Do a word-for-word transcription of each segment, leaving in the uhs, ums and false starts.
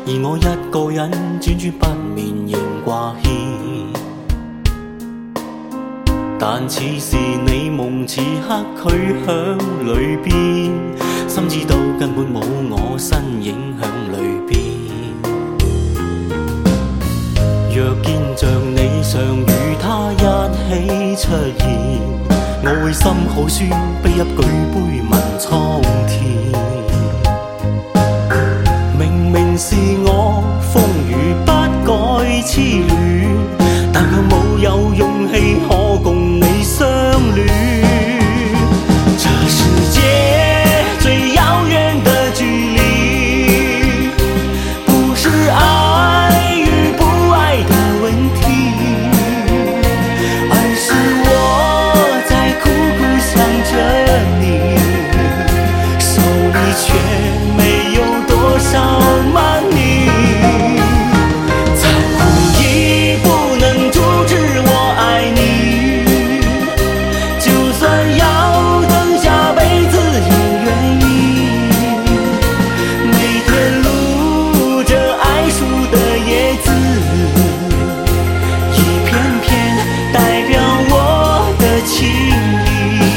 而我一個人輾轉不眠仍掛牽。但似是你夢此刻去向裏邊，心知道根本冇我身影響裏邊。若見像你常與他一起出現，我會心好酸，悲泣舉杯問蒼天。明明是我風雨不改痴戀，但卻冇有勇氣可共你相戀。這世界最遙遠的距離，不是愛與不愛的問題，而是我在苦苦想着你，手裡卻沒有多少慢意。残酷已不能阻止我愛你，就算要等下輩子也願意。每天錄着愛樹的葉子，一片片代表我的情意。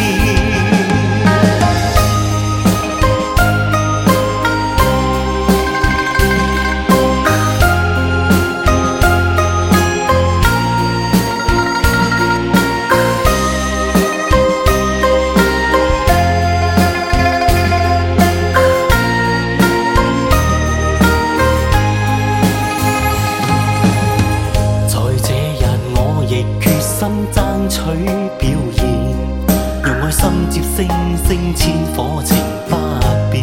爭取表現，用愛心接星星，千火情不變。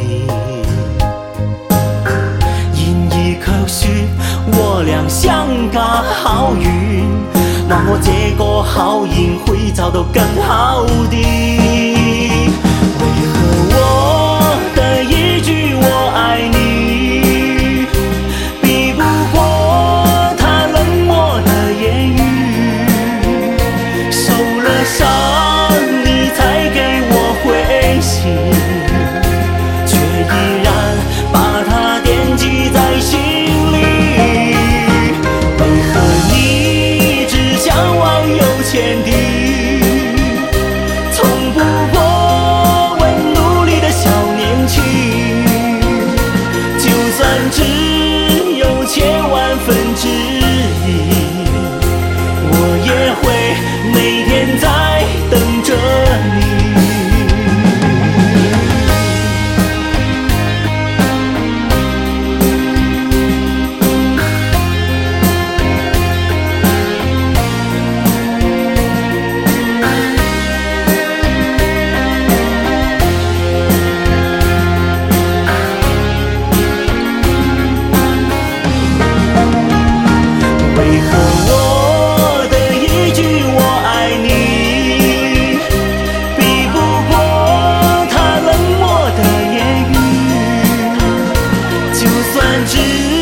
然而卻說我倆相隔好遠，望我這個好人會找到更好的。為何我的一句我愛你，比不過他冷漠的言語？受了傷，你才給我回信，卻依然把它惦記在心裡。為何你只向往有錢的，從不過問努力的小年輕？就算只有千萬分之一，我也會每天在等着你。為何我的一句我愛你，比不過他冷漠的言語？就算只